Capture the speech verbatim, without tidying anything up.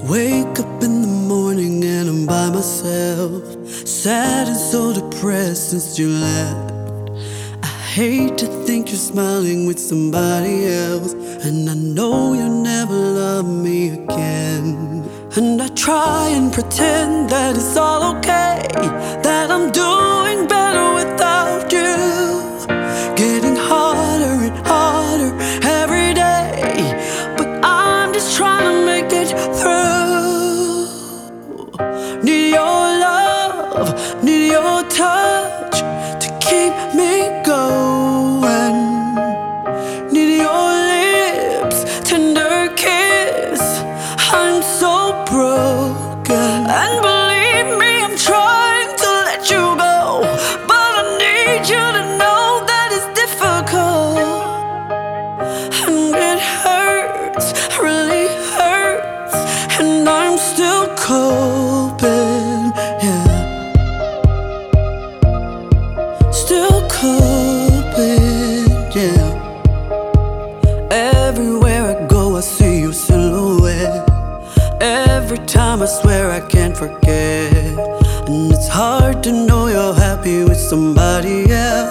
Wake up in the morning and I'm by myself, sad and so depressed since you left. I hate to think you're smiling with somebody else, and I know you'll never love me again. And I try and pretend that it's all okay, that I'm doing better without you. Getting harder and harder every day, but I'm just trying to make it through. Need your love, need your touch to keep me going. Need your lips, tender kiss. I'm so broken, and believe me, I'm trying to let you go, but I need you to know that it's difficult, and it hurts, really hurts, and I'm still coping, yeah, still coping, yeah. Everywhere I go I see your silhouette. Every time I swear I can't forget, and it's hard to know you're happy with somebody else.